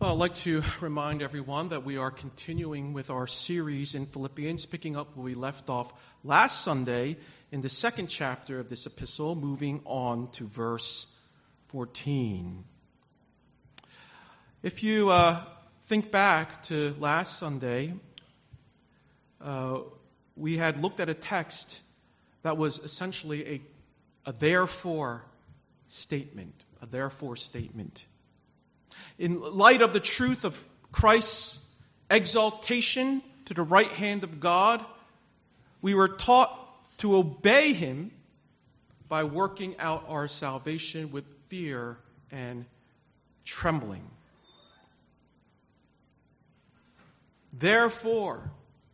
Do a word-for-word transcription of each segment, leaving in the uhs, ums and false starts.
Well, I'd like to remind everyone that we are continuing with our series in Philippians, picking up where we left off last Sunday in the second chapter of this epistle, moving on to verse fourteen. If you uh, think back to last Sunday, uh, we had looked at a text that was essentially a, a therefore statement, a therefore statement. In light of the truth of Christ's exaltation to the right hand of God, we were taught to obey Him by working out our salvation with fear and trembling. Therefore,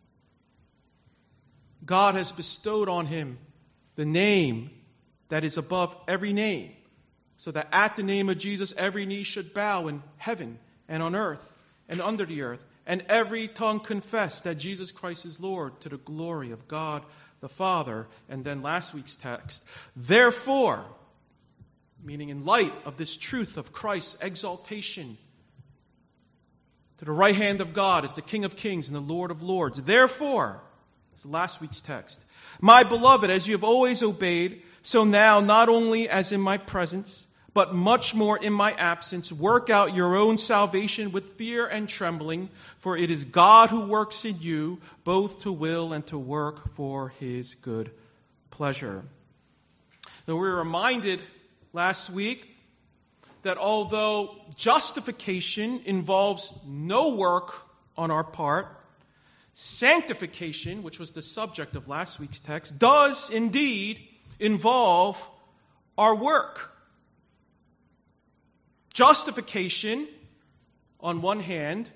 God has bestowed on Him the name that is above every name, so that at the name of Jesus every knee should bow in heaven and on earth and under the earth, and every tongue confess that Jesus Christ is Lord, to the glory of God the Father. And then last week's text, therefore, meaning in light of this truth of Christ's exaltation to the right hand of God as the King of Kings and the Lord of Lords, therefore, this is last week's text, my beloved, as you have always obeyed, so now, not only as in my presence, but much more in my absence, work out your own salvation with fear and trembling, for it is God who works in you, both to will and to work for His good pleasure. Now, we were reminded last week that although justification involves no work on our part, sanctification, which was the subject of last week's text, does indeed involve our work. Justification, on one hand,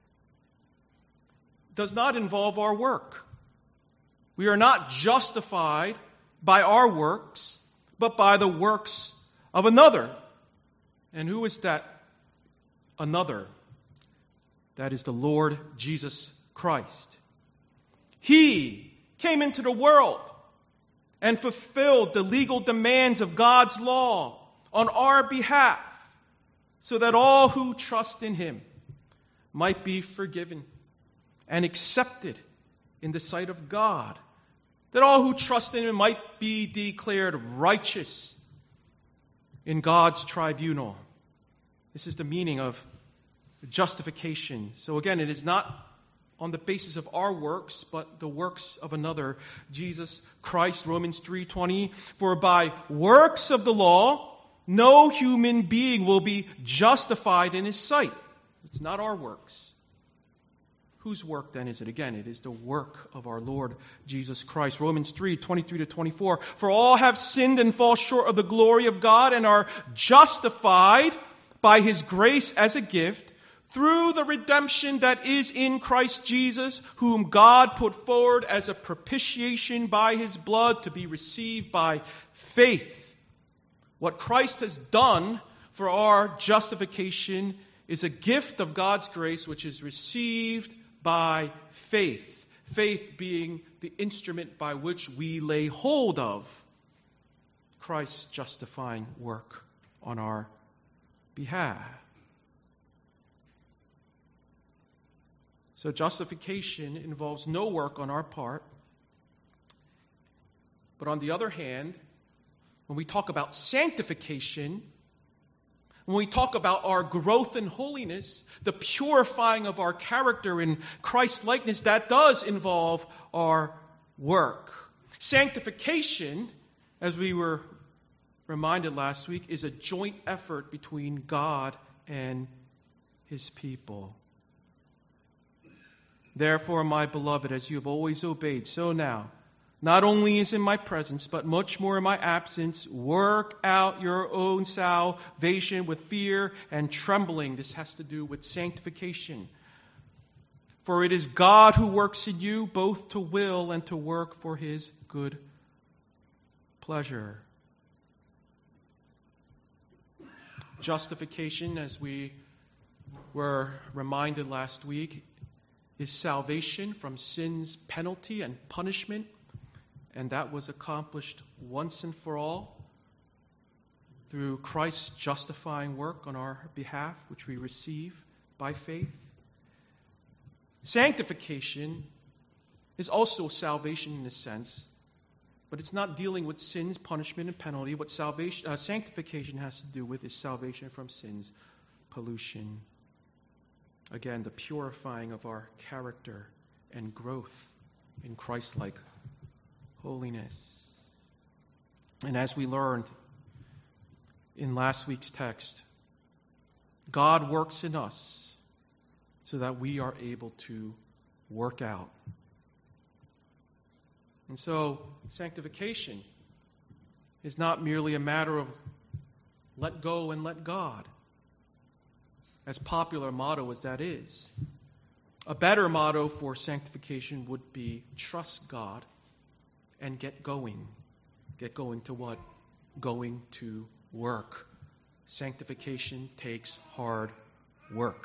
does not involve our work. We are not justified by our works, but by the works of another. And who is that another? That is the Lord Jesus Christ. He came into the world and fulfilled the legal demands of God's law on our behalf, so that all who trust in Him might be forgiven and accepted in the sight of God, that all who trust in Him might be declared righteous in God's tribunal. This is the meaning of justification. So again, it is not on the basis of our works, but the works of another, Jesus Christ. Romans three twenty, for by works of the law, no human being will be justified in His sight. It's not our works. Whose work then is it? Again, it is the work of our Lord Jesus Christ. Romans three twenty-three to twenty-four, for all have sinned and fall short of the glory of God and are justified by His grace as a gift, through the redemption that is in Christ Jesus, whom God put forward as a propitiation by His blood to be received by faith. What Christ has done for our justification is a gift of God's grace which is received by faith. Faith being the instrument by which we lay hold of Christ's justifying work on our behalf. So justification involves no work on our part. But on the other hand, when we talk about sanctification, when we talk about our growth in holiness, the purifying of our character in Christ's likeness, that does involve our work. Sanctification, as we were reminded last week, is a joint effort between God and His people. Therefore, my beloved, as you have always obeyed, so now, not only is in my presence, but much more in my absence, work out your own salvation with fear and trembling. This has to do with sanctification. For it is God who works in you both to will and to work for His good pleasure. Justification, as we were reminded last week, is salvation from sin's penalty and punishment, and that was accomplished once and for all through Christ's justifying work on our behalf, which we receive by faith. Sanctification is also salvation in a sense, but it's not dealing with sins, punishment, and penalty. What salvation, uh, sanctification has to do with is salvation from sins, pollution. Again, the purifying of our character and growth in Christ-like holiness. And as we learned in last week's text, God works in us so that we are able to work out. And so, sanctification is not merely a matter of let go and let God, as popular a motto as that is. A better motto for sanctification would be trust God and get going. Get going to what? Going to work. Sanctification takes hard work.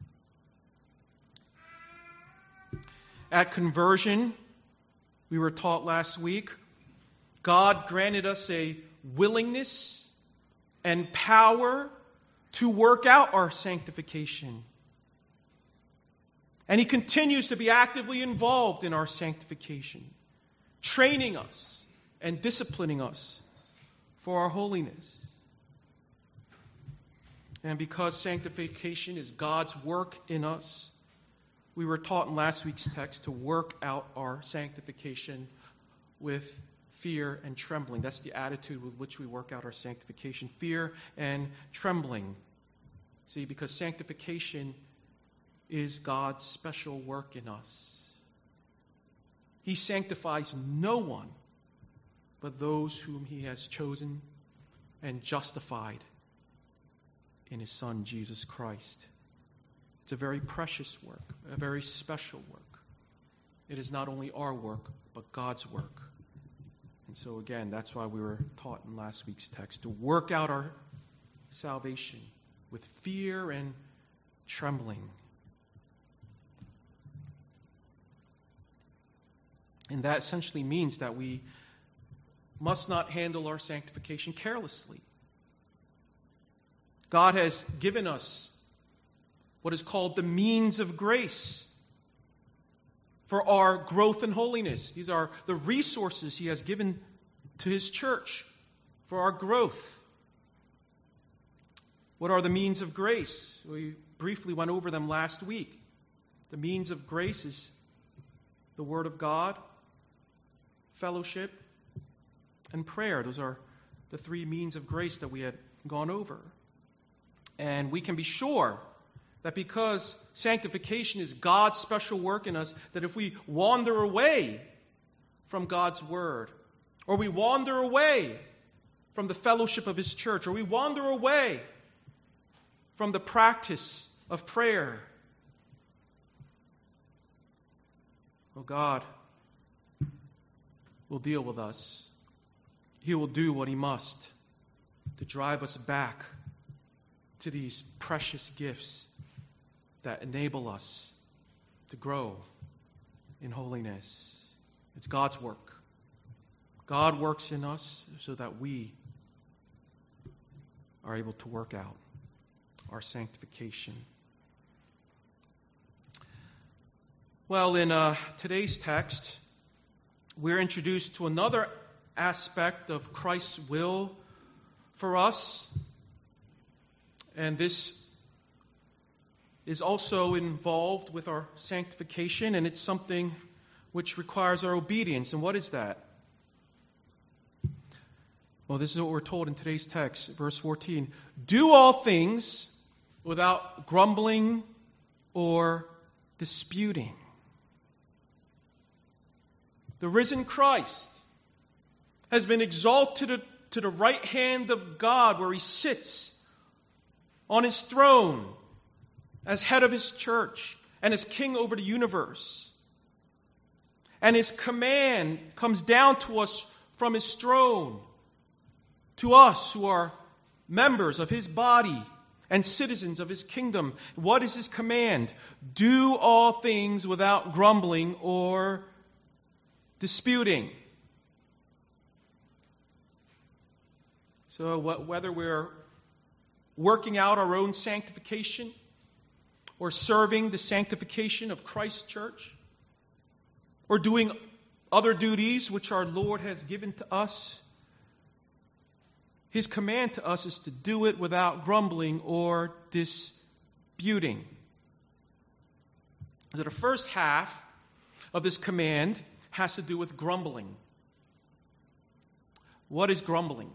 At conversion, we were taught last week, God granted us a willingness and power to work out our sanctification. And He continues to be actively involved in our sanctification, training us and disciplining us for our holiness. And because sanctification is God's work in us, we were taught in last week's text to work out our sanctification with fear and trembling. That's the attitude with which we work out our sanctification. Fear and trembling. See, because sanctification is God's special work in us. He sanctifies no one but those whom He has chosen and justified in His Son, Jesus Christ. It's a very precious work, a very special work. It is not only our work, but God's work. And so again, that's why we were taught in last week's text to work out our salvation with fear and trembling. And that essentially means that we must not handle our sanctification carelessly. God has given us what is called the means of grace for our growth in holiness. These are the resources He has given to His church for our growth. What are the means of grace? We briefly went over them last week. The means of grace is the Word of God, fellowship, and prayer. Those are the three means of grace that we had gone over. And we can be sure that because sanctification is God's special work in us, that if we wander away from God's Word, or we wander away from the fellowship of His church, or we wander away from the practice of prayer, oh, God will deal with us. He will do what He must to drive us back to these precious gifts that enable us to grow in holiness. It's God's work. God works in us so that we are able to work out our sanctification. Well, in uh, today's text, we're introduced to another aspect of Christ's will for us. And this is also involved with our sanctification, and it's something which requires our obedience. And what is that? Well, this is what we're told in today's text, verse fourteen. Do all things without grumbling or disputing. The risen Christ has been exalted to the right hand of God, where He sits on His throne as head of His church and as king over the universe. And His command comes down to us from His throne, to us who are members of His body and citizens of His kingdom. What is His command? Do all things without grumbling or disputing. So whether we're working out our own sanctification, or serving the sanctification of Christ's church, or doing other duties which our Lord has given to us, His command to us is to do it without grumbling or disputing. So the first half of this command has to do with grumbling. What is grumbling?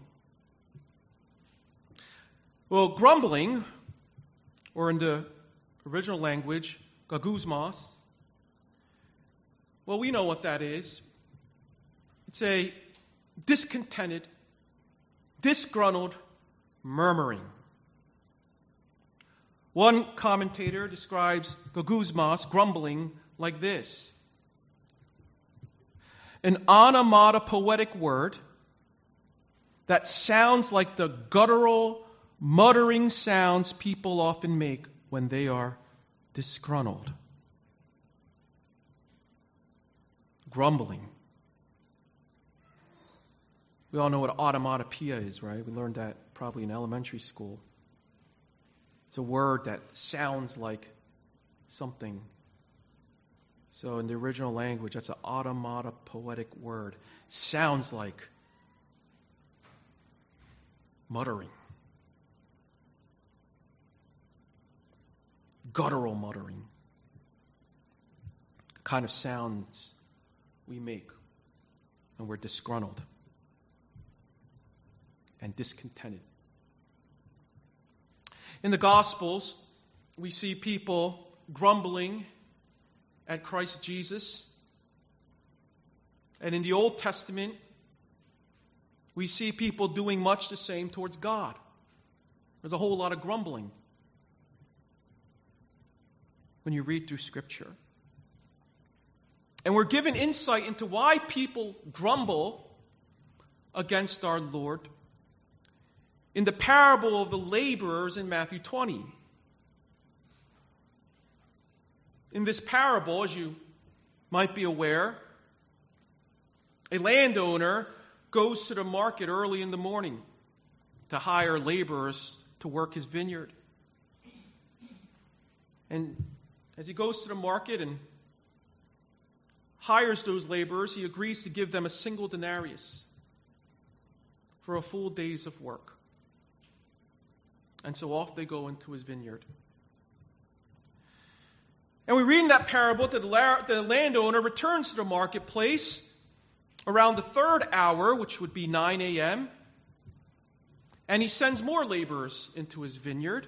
Well, grumbling, or in the original language, gagusmos, well, we know what that is. It's a discontented, disgruntled murmuring. One commentator describes gagusmos, grumbling, like this: an onomatopoetic word that sounds like the guttural, muttering sounds people often make when they are disgruntled. Grumbling. We all know what automatopoeia is, right? We learned that probably in elementary school. It's a word that sounds like something. So in the original language, that's an automatopoetic word. Sounds like muttering. Guttural muttering. The kind of sounds we make when we're disgruntled and discontented. In the Gospels, we see people grumbling at Christ Jesus. And in the Old Testament, we see people doing much the same towards God. There's a whole lot of grumbling when you read through Scripture. And we're given insight into why people grumble against our Lord in the parable of the laborers in Matthew twenty. In this parable, as you might be aware, a landowner goes to the market early in the morning to hire laborers to work his vineyard. And as he goes to the market and hires those laborers, he agrees to give them a single denarius for a full day's of work. And so off they go into his vineyard. And we read in that parable that the landowner returns to the marketplace around the third hour, which would be nine a.m., and he sends more laborers into his vineyard.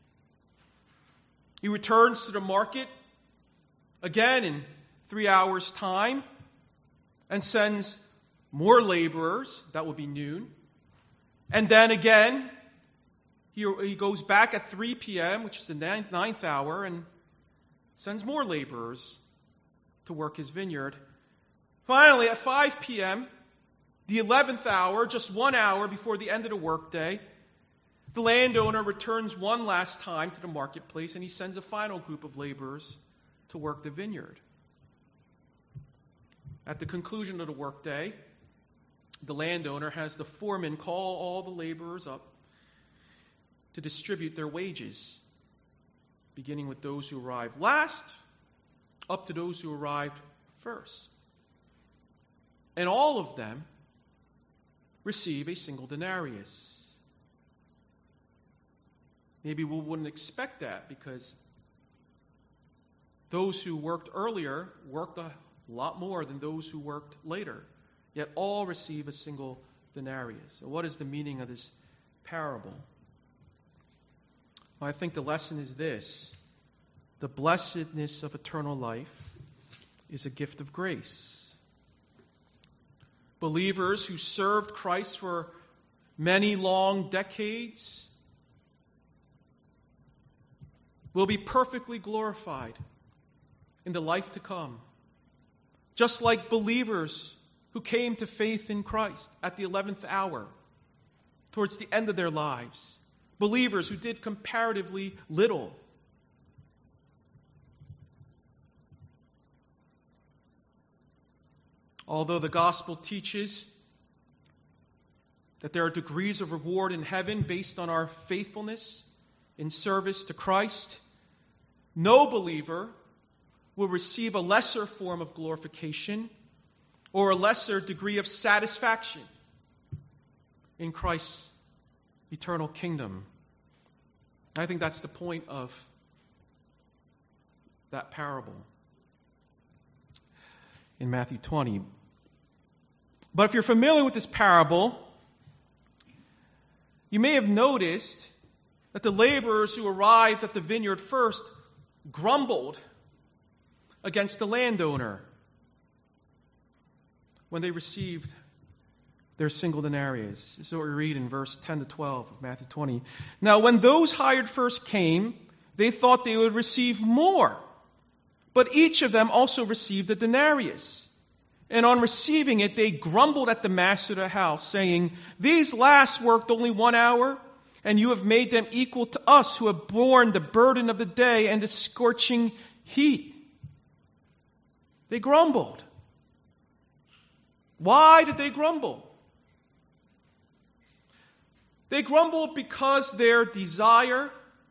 He returns to the market again in three hours' time and sends more laborers. That would be noon. And then again, he, he goes back at three p.m., which is the ninth, ninth hour, and sends more laborers to work his vineyard. Finally, at five p.m., the eleventh hour, just one hour before the end of the workday, the landowner returns one last time to the marketplace and he sends a final group of laborers to work the vineyard. At the conclusion of the workday, the landowner has the foreman call all the laborers up to distribute their wages, beginning with those who arrived last, up to those who arrived first. And all of them receive a single denarius. Maybe we wouldn't expect that because those who worked earlier worked a lot more than those who worked later. Yet all receive a single denarius. So what is the meaning of this parable? Well, I think the lesson is this: the blessedness of eternal life is a gift of grace. Believers who served Christ for many long decades will be perfectly glorified in the life to come. Just like believers who came to faith in Christ at the eleventh hour, towards the end of their lives. Believers who did comparatively little. Although the gospel teaches that there are degrees of reward in heaven based on our faithfulness in service to Christ, no believer will receive a lesser form of glorification or a lesser degree of satisfaction in Christ's eternal kingdom. I think that's the point of that parable in Matthew twenty. But if you're familiar with this parable, you may have noticed that the laborers who arrived at the vineyard first grumbled against the landowner when they received their single denarius. This is what we read in verse ten to twelve of Matthew twenty. Now, when those hired first came, they thought they would receive more. But each of them also received a denarius. And on receiving it, they grumbled at the master of the house, saying, "These last worked only one hour, and you have made them equal to us who have borne the burden of the day and the scorching heat." They grumbled. Why did they grumble? They grumbled because their desire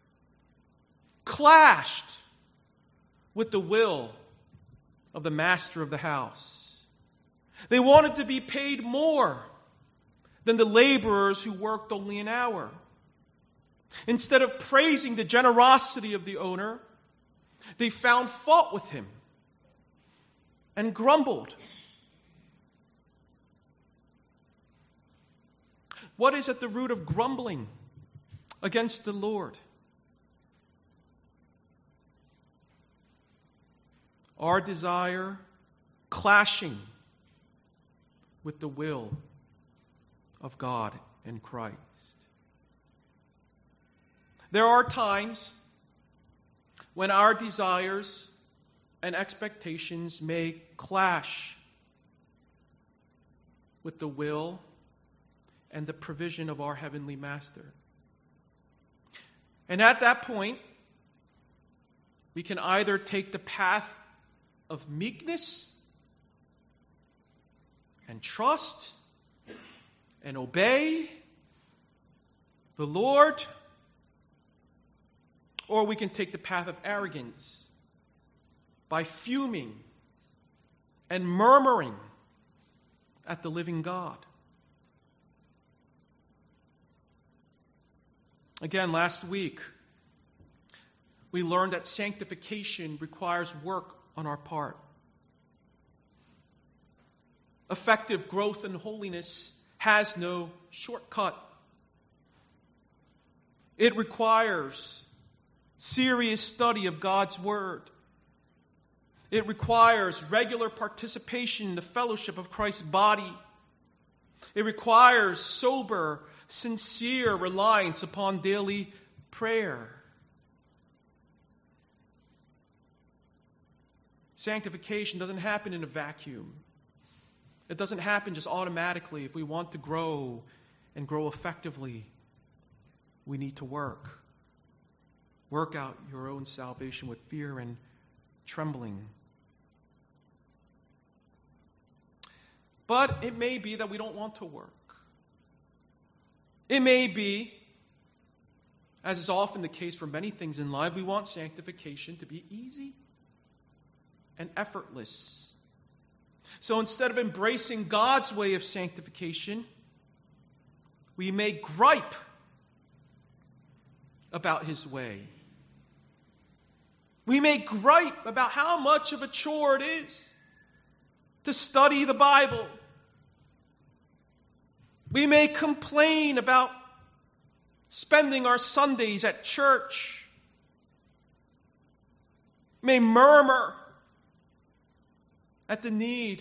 clashed with the will of the master of the house. They wanted to be paid more than the laborers who worked only an hour. Instead of praising the generosity of the owner, they found fault with him and grumbled. What is at the root of grumbling against the Lord? Our desire clashing with the will of God and Christ. There are times when our desires and expectations may clash with the will and the provision of our Heavenly Master. And at that point, we can either take the path of meekness and trust and obey the Lord, or we can take the path of arrogance by fuming and murmuring at the living God. Again, last week, we learned that sanctification requires work on our part. Effective growth in holiness has no shortcut. It requires serious study of God's Word. It requires regular participation in the fellowship of Christ's body. It requires sober, sincere reliance upon daily prayer. Sanctification doesn't happen in a vacuum. It doesn't happen just automatically. If we want to grow and grow effectively, we need to work. Work out your own salvation with fear and trembling. But it may be that we don't want to work. It may be, as is often the case for many things in life, we want sanctification to be easy and effortless. So instead of embracing God's way of sanctification, we may gripe about His way. We may gripe about how much of a chore it is to study the Bible. We may complain about spending our Sundays at church. We may murmur at the need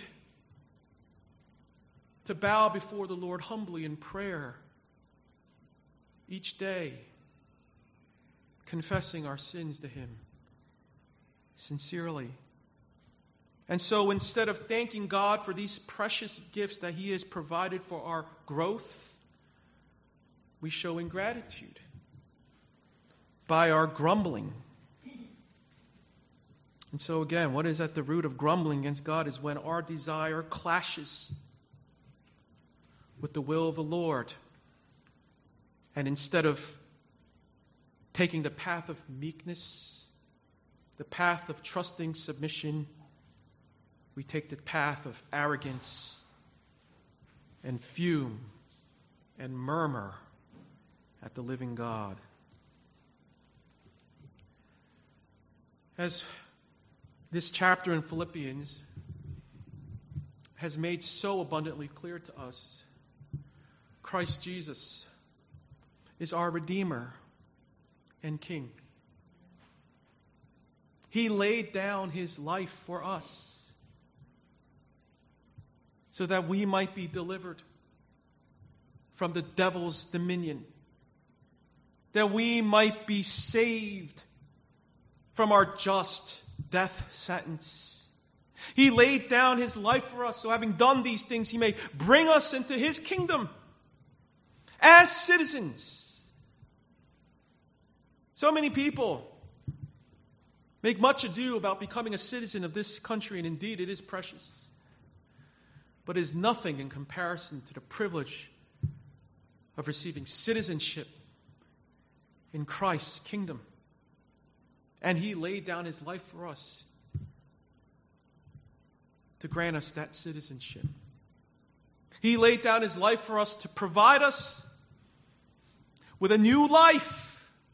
to bow before the Lord humbly in prayer each day, confessing our sins to Him sincerely. And so instead of thanking God for these precious gifts that He has provided for our growth, we show ingratitude by our grumbling. And so again, what is at the root of grumbling against God is when our desire clashes with the will of the Lord. And instead of taking the path of meekness the path of trusting submission, we take the path of arrogance and fume and murmur at the living God. As this chapter in Philippians has made so abundantly clear to us, Christ Jesus is our Redeemer and King. He laid down his life for us so that we might be delivered from the devil's dominion, that we might be saved from our just death sentence. He laid down his life for us, so having done these things, he may bring us into his kingdom as citizens. So many people make much ado about becoming a citizen of this country, and indeed it is precious. But it is nothing in comparison to the privilege of receiving citizenship in Christ's kingdom. And he laid down his life for us to grant us that citizenship. He laid down his life for us to provide us with a new life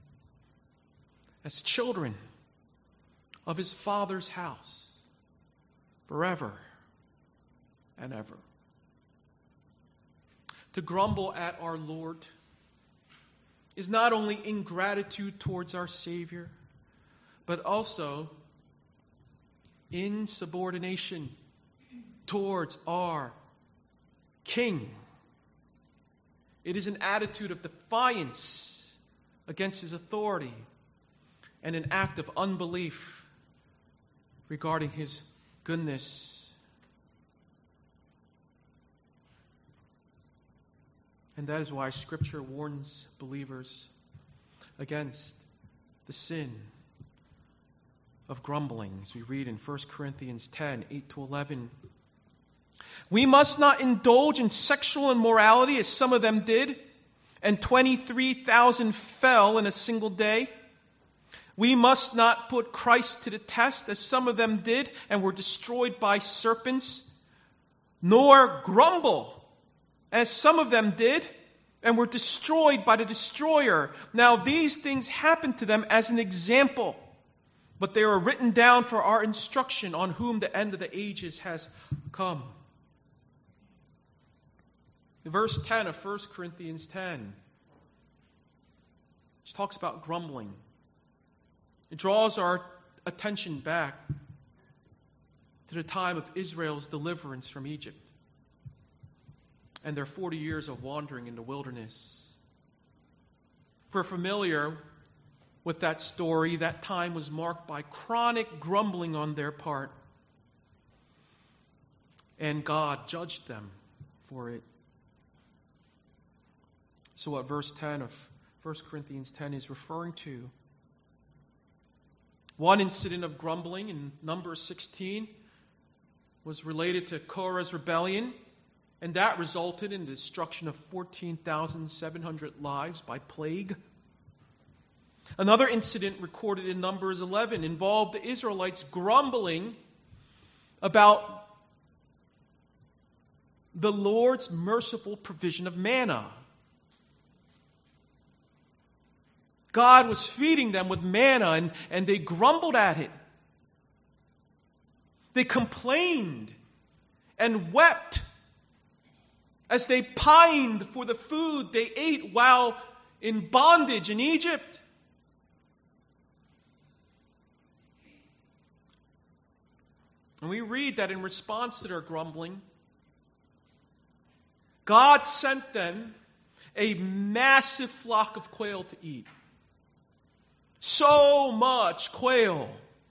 as children of his Father's house forever and ever. To grumble at our Lord is not only ingratitude towards our Savior, but also insubordination towards our King. It is an attitude of defiance against his authority and an act of unbelief regarding his goodness. And that is why Scripture warns believers against the sin of grumbling, as we read in First Corinthians ten, eight to eleven. We must not indulge in sexual immorality as some of them did, and twenty-three thousand fell in a single day. We must not put Christ to the test as some of them did and were destroyed by serpents, nor grumble as some of them did and were destroyed by the destroyer. Now these things happened to them as an example, but they are written down for our instruction, on whom the end of the ages has come. Verse ten of First Corinthians ten, which talks about grumbling. It draws our attention back to the time of Israel's deliverance from Egypt and their forty years of wandering in the wilderness. If we're familiar with that story, that time was marked by chronic grumbling on their part, and God judged them for it. So what verse ten of First Corinthians ten is referring to. One incident of grumbling in Numbers sixteen was related to Korah's rebellion, and that resulted in the destruction of fourteen thousand seven hundred lives by plague. Another incident recorded in Numbers eleven involved the Israelites grumbling about the Lord's merciful provision of manna. God was feeding them with manna, and, and they grumbled at it. They complained and wept as they pined for the food they ate while in bondage in Egypt. And we read that in response to their grumbling, God sent them a massive flock of quail to eat. So much quail.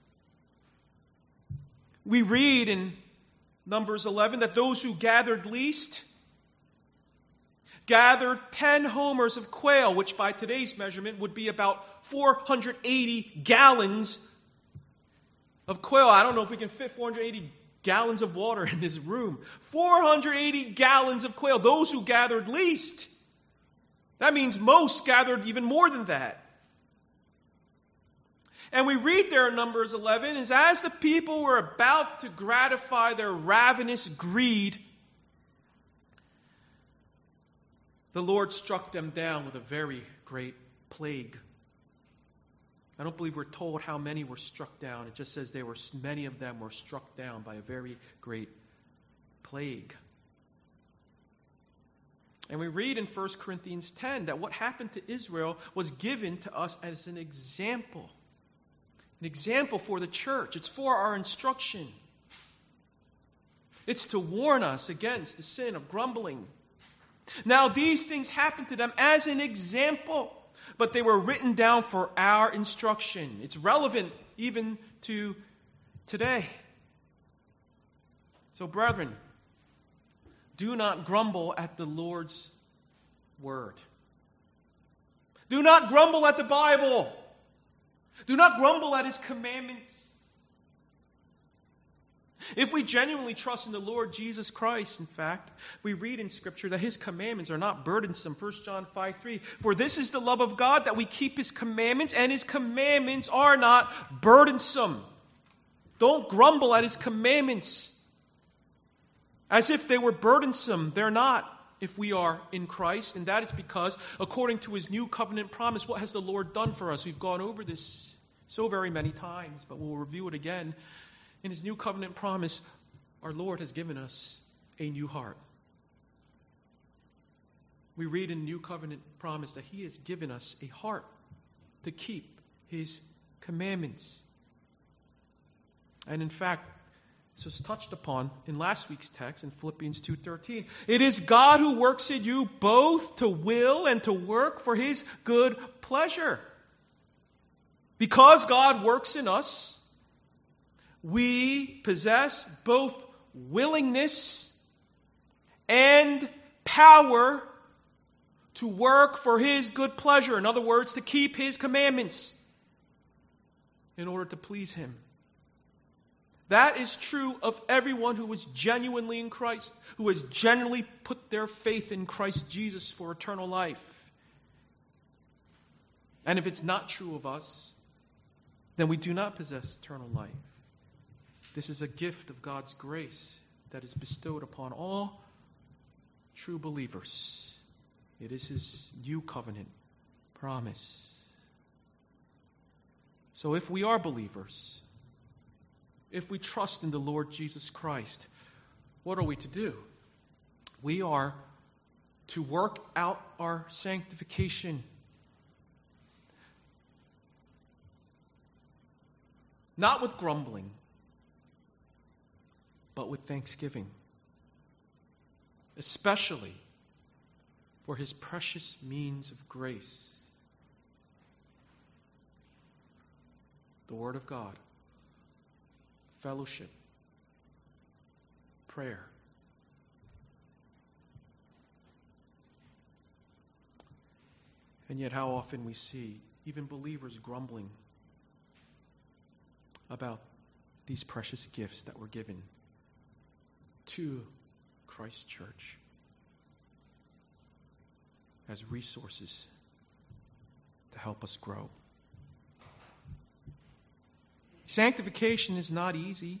We read in Numbers eleven that those who gathered least gathered ten homers of quail, which by today's measurement would be about four hundred eighty gallons of quail. I don't know if we can fit four hundred eighty gallons of water in this room. four hundred eighty gallons of quail. Those who gathered least. That means most gathered even more than that. And we read there in Numbers eleven, is as the people were about to gratify their ravenous greed, the Lord struck them down with a very great plague. I don't believe we're told how many were struck down. It just says they were many of them were struck down by a very great plague. And we read in First Corinthians ten that what happened to Israel was given to us as an example. An example for the church. It's for our instruction. It's to warn us against the sin of grumbling. Now these things happened to them as an example, but they were written down for our instruction. It's relevant even to today. So brethren, do not grumble at the Lord's word. Do not grumble at the Bible. Do not grumble at His commandments. If we genuinely trust in the Lord Jesus Christ, in fact, we read in Scripture that His commandments are not burdensome. First John five three. For this is the love of God, that we keep His commandments, and His commandments are not burdensome. Don't grumble at His commandments as if they were burdensome. They're not, if we are in Christ. And that is because, according to His new covenant promise, what has the Lord done for us? We've gone over this so very many times, but we'll review it again. In His new covenant promise, our Lord has given us a new heart. We read in the new covenant promise that He has given us a heart to keep His commandments. And in fact, this was touched upon in last week's text in Philippians two thirteen. It is God who works in you both to will and to work for His good pleasure. Because God works in us, we possess both willingness and power to work for His good pleasure. In other words, to keep His commandments in order to please Him. That is true of everyone who is genuinely in Christ, who has genuinely put their faith in Christ Jesus for eternal life. And if it's not true of us, then we do not possess eternal life. This is a gift of God's grace that is bestowed upon all true believers. It is His new covenant promise. So if we are believers, if we trust in the Lord Jesus Christ, what are we to do? We are to work out our sanctification. Not with grumbling, but with thanksgiving. Especially for His precious means of grace. The Word of God. Fellowship, prayer. And yet how often we see even believers grumbling about these precious gifts that were given to Christ's church as resources to help us grow. Sanctification is not easy.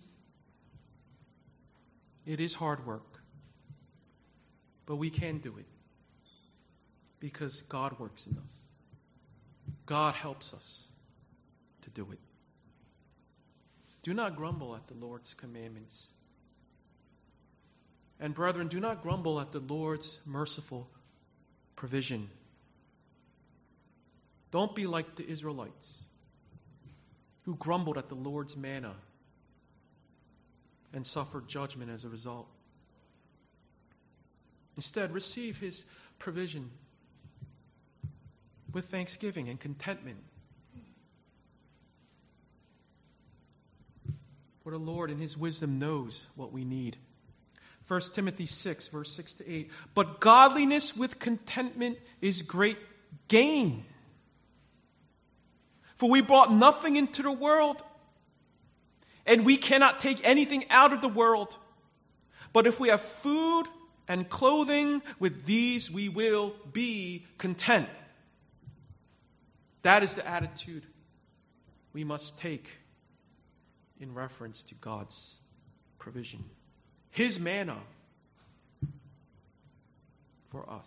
It is hard work. But we can do it because God works in us. God helps us to do it. Do not grumble at the Lord's commandments. And brethren, do not grumble at the Lord's merciful provision. Don't be like the Israelites, who grumbled at the Lord's manna and suffered judgment as a result. Instead, receive His provision with thanksgiving and contentment. For the Lord in His wisdom knows what we need. First Timothy six, verse six to eight. But godliness with contentment is great gain. For we brought nothing into the world, and we cannot take anything out of the world. But if we have food and clothing, with these we will be content. That is the attitude we must take in reference to God's provision. His manna for us.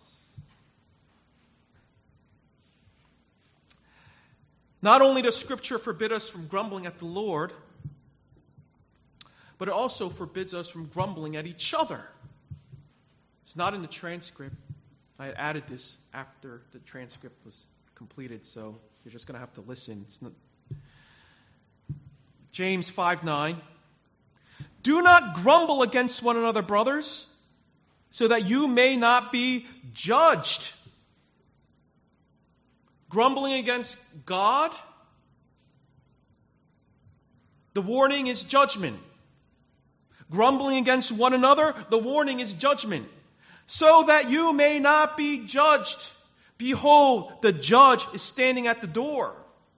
Not only does Scripture forbid us from grumbling at the Lord, but it also forbids us from grumbling at each other. It's not in the transcript. I had added this after the transcript was completed, so you're just going to have to listen. It's not... James five nine. Do not grumble against one another, brothers, so that you may not be judged. Grumbling against God, the warning is judgment. Grumbling against one another, the warning is judgment. So that you may not be judged. Behold, the judge is standing at the door.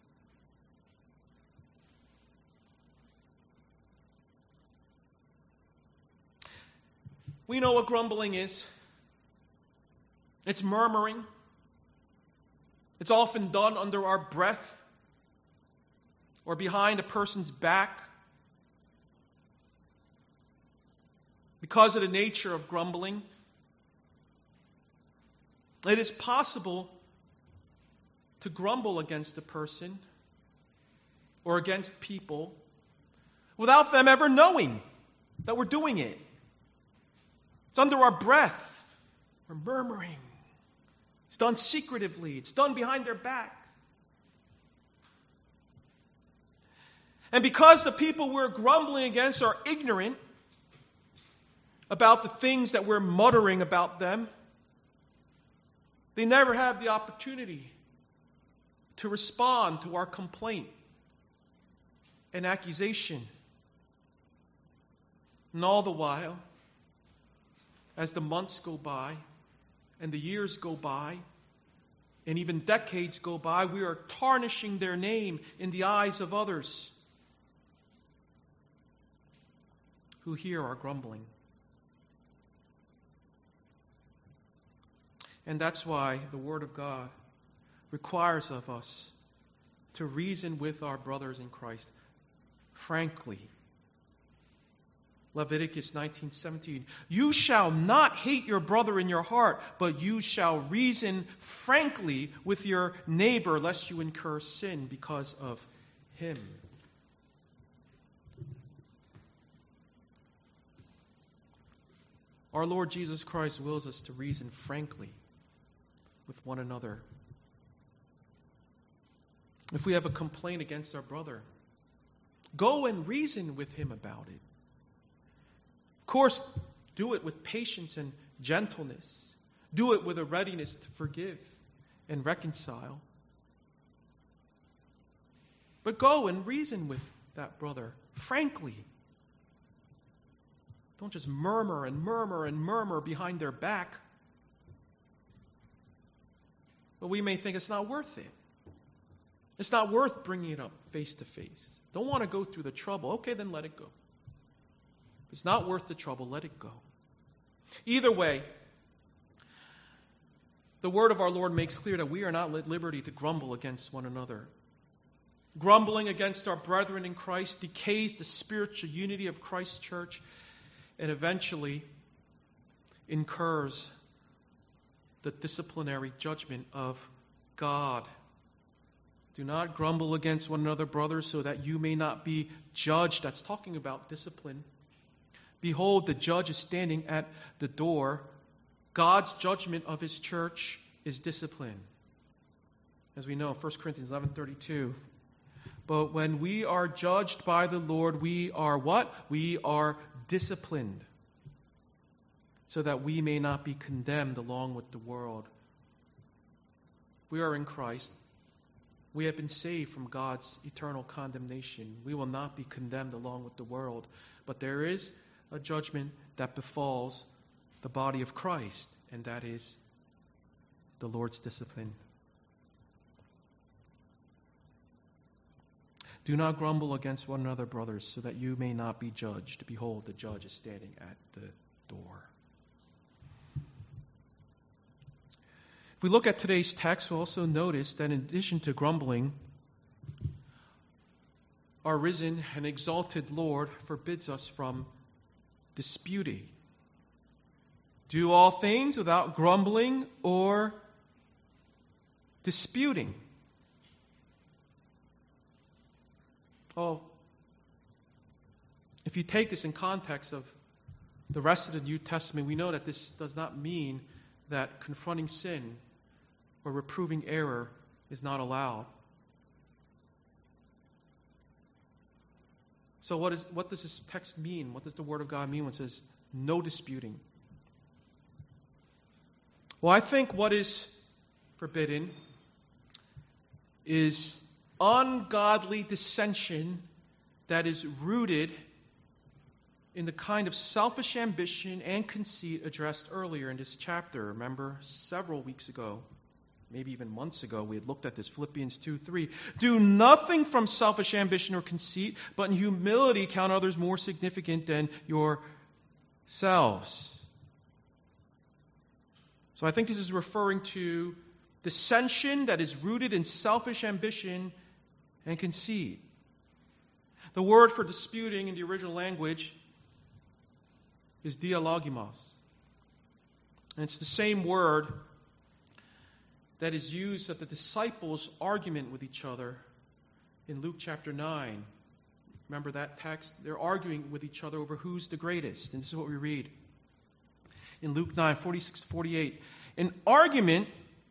We know what grumbling is. It's murmuring. It's often done under our breath or behind a person's back. Because of the nature of grumbling, it is possible to grumble against a person or against people without them ever knowing that we're doing it. It's under our breath. We're murmuring. It's done secretively. It's done behind their backs. And because the people we're grumbling against are ignorant about the things that we're muttering about them, they never have the opportunity to respond to our complaint and accusation. And all the while, as the months go by, and the years go by, and even decades go by, we are tarnishing their name in the eyes of others who hear our grumbling. And that's why the Word of God requires of us to reason with our brothers in Christ frankly. Leviticus nineteen seventeen. You shall not hate your brother in your heart, but you shall reason frankly with your neighbor, lest you incur sin because of him. Our Lord Jesus Christ wills us to reason frankly with one another. If we have a complaint against our brother, go and reason with him about it. Of course, do it with patience and gentleness. Do it with a readiness to forgive and reconcile. But go and reason with that brother frankly. Don't just murmur and murmur and murmur behind their back. But we may think it's not worth it. It's not worth bringing it up face to face. Don't want to go through the trouble. Okay, then let it go. If it's not worth the trouble, let it go. Either way, the word of our Lord makes clear that we are not at liberty to grumble against one another. Grumbling against our brethren in Christ decays the spiritual unity of Christ's church and eventually incurs the disciplinary judgment of God. Do not grumble against one another, brothers, so that you may not be judged. That's talking about discipline. Behold, the judge is standing at the door. God's judgment of his church is discipline. As we know, First Corinthians eleven thirty-two. But when we are judged by the Lord, we are what? We are disciplined, so that we may not be condemned along with the world. We are in Christ. We have been saved from God's eternal condemnation. We will not be condemned along with the world. But there is a judgment that befalls the body of Christ, and that is the Lord's discipline. Do not grumble against one another, brothers, so that you may not be judged. Behold, the judge is standing at the door. If we look at today's text, we'll also notice that in addition to grumbling, our risen and exalted Lord forbids us from disputing. Do all things without grumbling or disputing. Oh, if you take this in context of the rest of the New Testament, we know that this does not mean that confronting sin or reproving error is not allowed. So what is what does this text mean? What does the Word of God mean when it says no disputing? Well, I think what is forbidden is ungodly dissension that is rooted in the kind of selfish ambition and conceit addressed earlier in this chapter. Remember, several weeks ago, maybe even months ago, we had looked at this, Philippians two three. Do nothing from selfish ambition or conceit, but in humility count others more significant than yourselves. So I think this is referring to dissension that is rooted in selfish ambition and conceit. The word for disputing in the original language is dialogimos. And it's the same word that is used at the disciples' argument with each other in Luke chapter nine. Remember that text? They're arguing with each other over who's the greatest. And this is what we read in Luke nine, forty-six to forty-eight. An argument,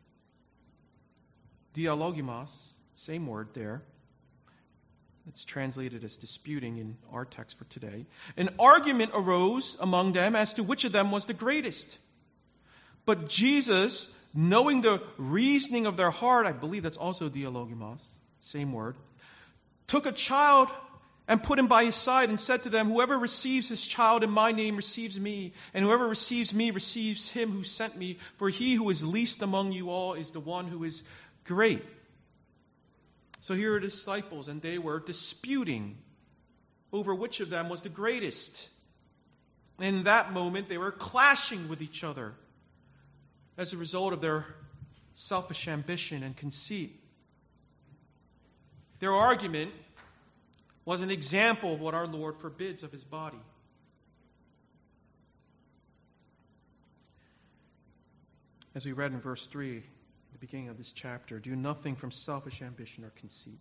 dialogimos, same word there. It's translated as disputing in our text for today. An argument arose among them as to which of them was the greatest. But Jesus, knowing the reasoning of their heart, I believe that's also dialogimos, same word, took a child and put him by his side and said to them, whoever receives this child in my name receives me, and whoever receives me receives him who sent me. For he who is least among you all is the one who is great. So here are the disciples, and they were disputing over which of them was the greatest. And in that moment, they were clashing with each other as a result of their selfish ambition and conceit. Their argument was an example of what our Lord forbids of his body. As we read in verse three, the beginning of this chapter, do nothing from selfish ambition or conceit.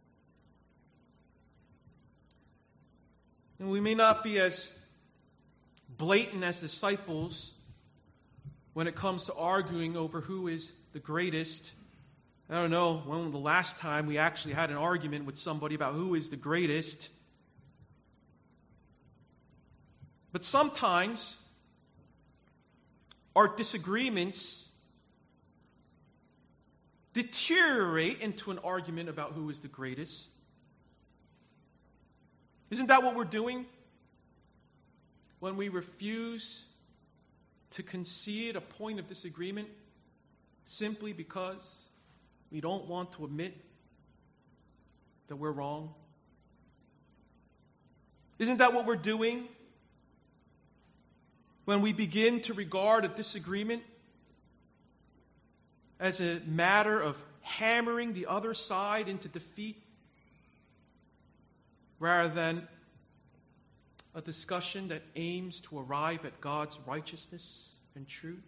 And we may not be as blatant as disciples when it comes to arguing over who is the greatest. I don't know when the last time we actually had an argument with somebody about who is the greatest. But sometimes our disagreements deteriorate into an argument about who is the greatest. Isn't that what we're doing when we refuse to concede a point of disagreement simply because we don't want to admit that we're wrong? Isn't that what we're doing when we begin to regard a disagreement as a matter of hammering the other side into defeat rather than a discussion that aims to arrive at God's righteousness and truth?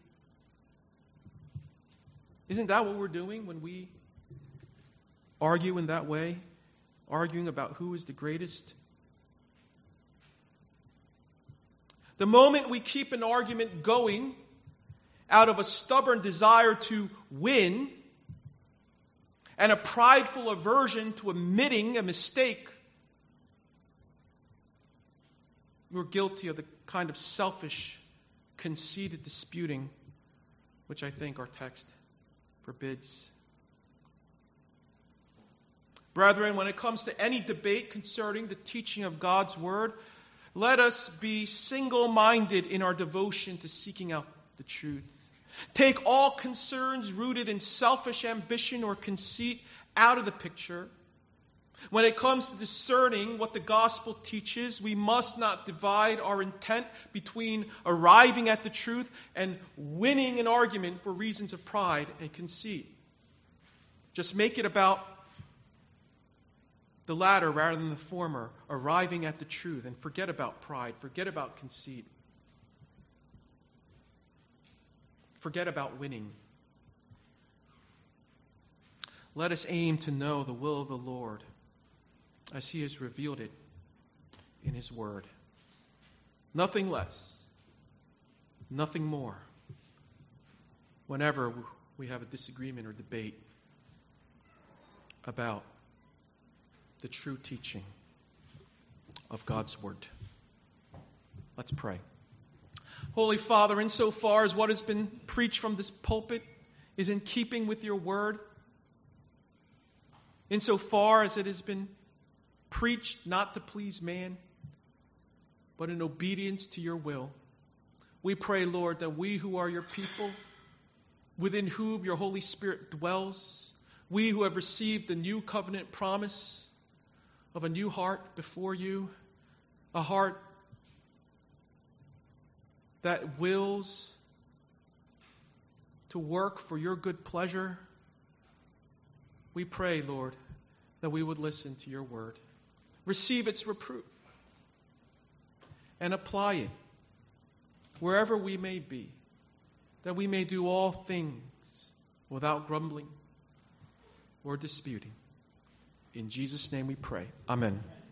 Isn't that what we're doing when we argue in that way, arguing about who is the greatest? The moment we keep an argument going out of a stubborn desire to win and a prideful aversion to admitting a mistake, we're guilty of the kind of selfish, conceited disputing which I think our text forbids. Brethren, when it comes to any debate concerning the teaching of God's Word, let us be single-minded in our devotion to seeking out the truth. Take all concerns rooted in selfish ambition or conceit out of the picture. When it comes to discerning what the gospel teaches, we must not divide our intent between arriving at the truth and winning an argument for reasons of pride and conceit. Just make it about the latter rather than the former, arriving at the truth, and forget about pride, forget about conceit, forget about winning. Let us aim to know the will of the Lord as He has revealed it in His Word. Nothing less, nothing more. Whenever we have a disagreement or debate about the true teaching of God's Word. Let's pray. Holy Father, insofar as what has been preached from this pulpit is in keeping with your Word, insofar as it has been preached not to please man, but in obedience to your will, we pray, Lord, that we who are your people, within whom your Holy Spirit dwells, we who have received the new covenant promise of a new heart before you, a heart that wills to work for your good pleasure, we pray, Lord, that we would listen to your word, receive its reproof, and apply it wherever we may be, that we may do all things without grumbling or disputing. In Jesus' name we pray. Amen.